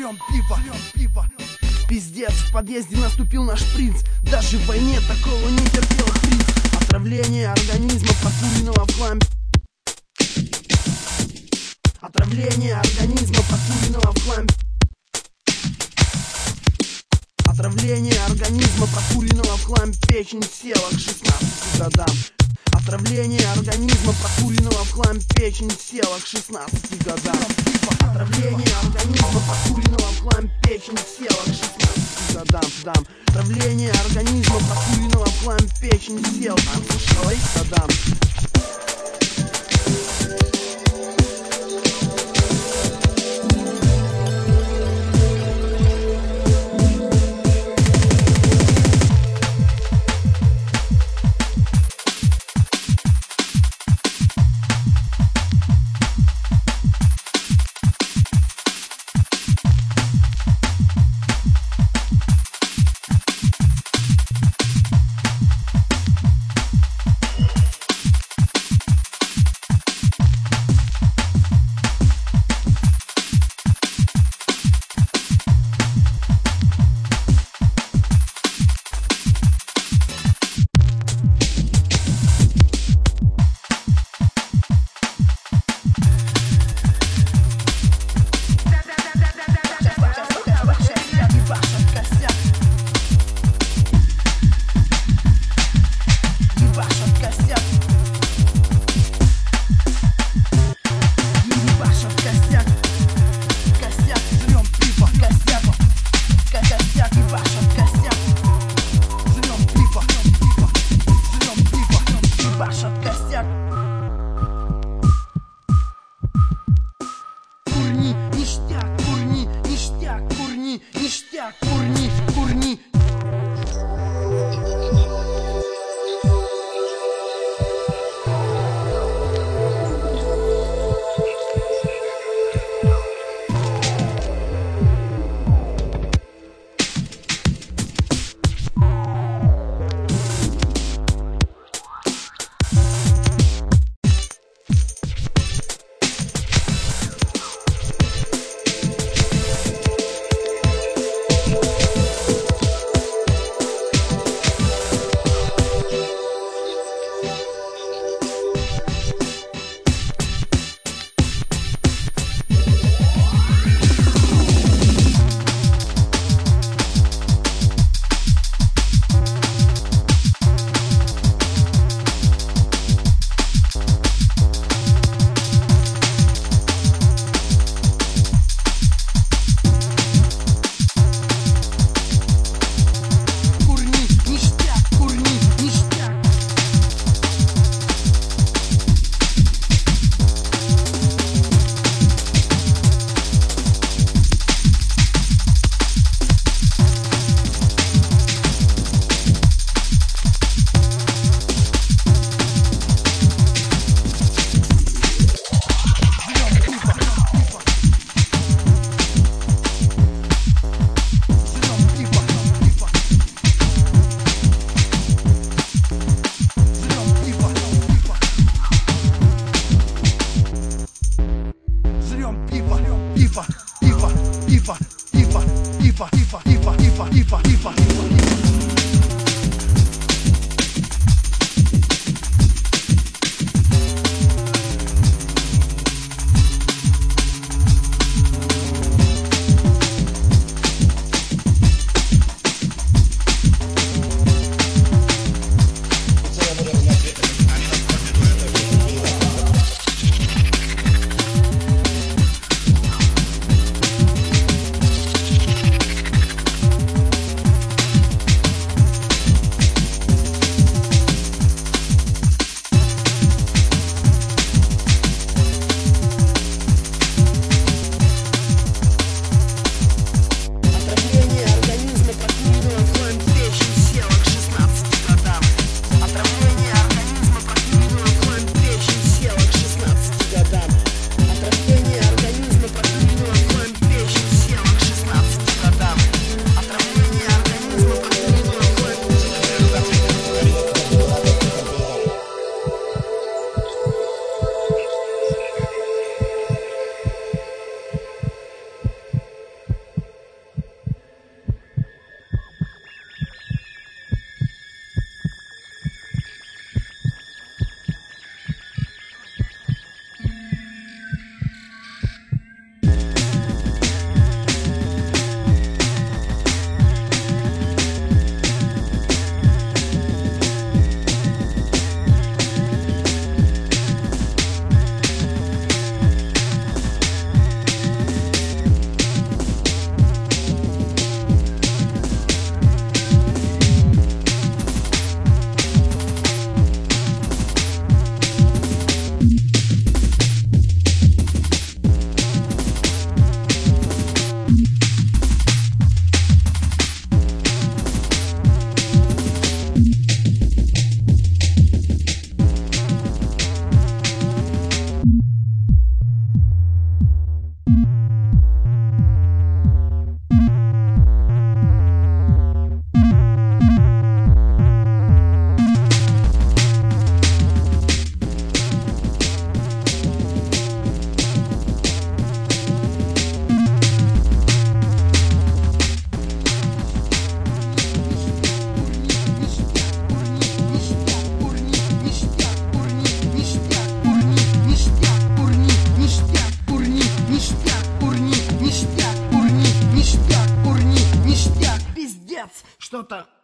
жрем пиво. Пиздец, в подъезде наступил наш принц. Даже в войне такого не терпел принц. Отравление организма, прокуренного в хлам. Отравление организма, прокуренного в хлам. Отравление организма, прокуренного в хлам. Печень села к 16 годам. Отравление организма, прокуренного в хлам. Печень села к 16 годам. Отравление организма, прокуренного в хлам. Печень села к 16 годам. Отравление организма, прокуренного в хлам. Печень села к 16 годам. Курни. что-то